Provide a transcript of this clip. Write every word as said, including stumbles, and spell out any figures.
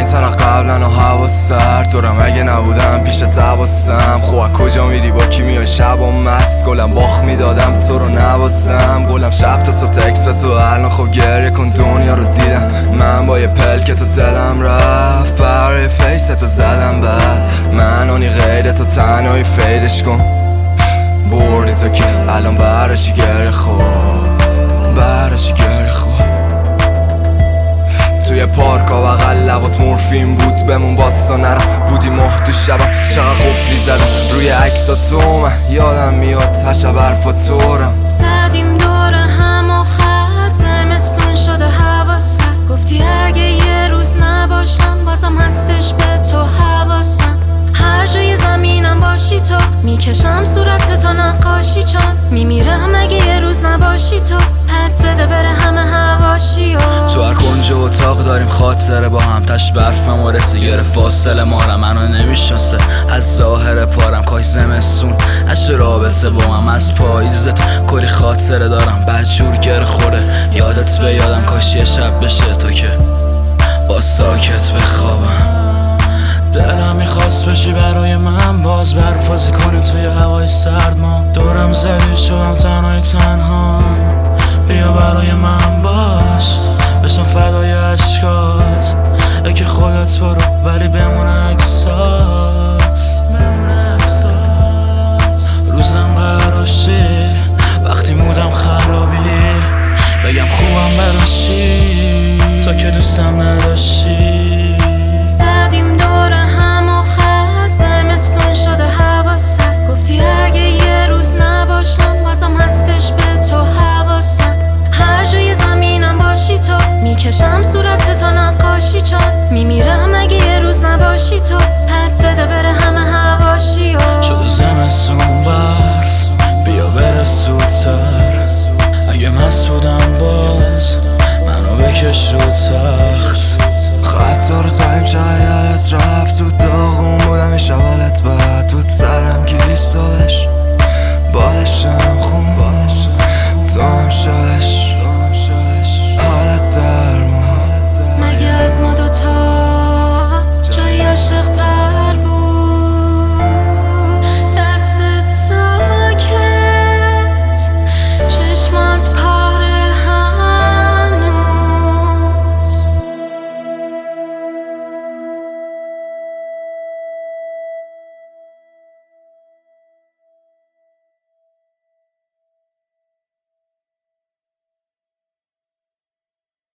این طرح قبلا و هوا سرد دورم اگه نبودم پیش تباسم. خواه کجا میری با کی میای شب و مست گلم باخ میدادم تو رو نباسم. گلم شب تا صبح تکس تو الان خب گریه کن دنیا رو دیدم. من با یه پلک تو دلم رفت برای فیس تو زدم بعد من اونی غیر تو تنهایی فیدش کن. بردی تو که الان براشی گره خواه براشی گره خواه. توی پارکا بغل لبات مورفین بود بمون باستا نرم بودی ماه تو شبم چقدر قفلی زدم روی عکسا تو من یادم میاد تشب برفا تورم. زدیم دور هم و خط زمستون شده هوا سرد گفتی اگه یه روز نباشم بازم هستش به تو حواسم. هر جای زمینم باشی تو میکشم صورت تو نقاشی چون میمیرم اگه یه روز نباشی تو پس بده بره همه هواشی و تو هر کنج اتاق داریم خاطره با هم تش برفم و رسیگر فاصله مارم منو نمیشناسه از ظاهر پارم کاش زمستون اش رابطه با هم از پاییزت کلی خاطره دارم بدجور گر خوره یادت به یادم کاش یه شب بشه تا که با ساکت بخوابم. دلم میخواست بشی برای من باز برفازی کنیم توی هوای سرد ما دورم زدی شدم تنهای تنها بیا برای من باش بشم فدای عشقات اگه خودت برو ولی بمونه عکسات روزم قراشی وقتی مودم خرابی بگم خوبم براشی تا که دوستم نداشتی. زدیم دور هم و خط زمستون شده هوا سرد گفتی اگه یه روز نباشم بازم هستش به تو حواسم. هر جای زمینم باشی تو میکشم صورت تو نقاشی چون میمیرم اگه یه روز نباشی تو پس بده بره همه هواشی و شده زمستون برف بیا بره سودتر اگه مست بودم باز منو بکش رو تخت. خطا رو زدیم شایلت رفت زود داغون بودم این شوالت بعد بود سرم گیش صبحش بالشم خون تو هم شدش حالت درمون مگه از ما دوتا جای عاشق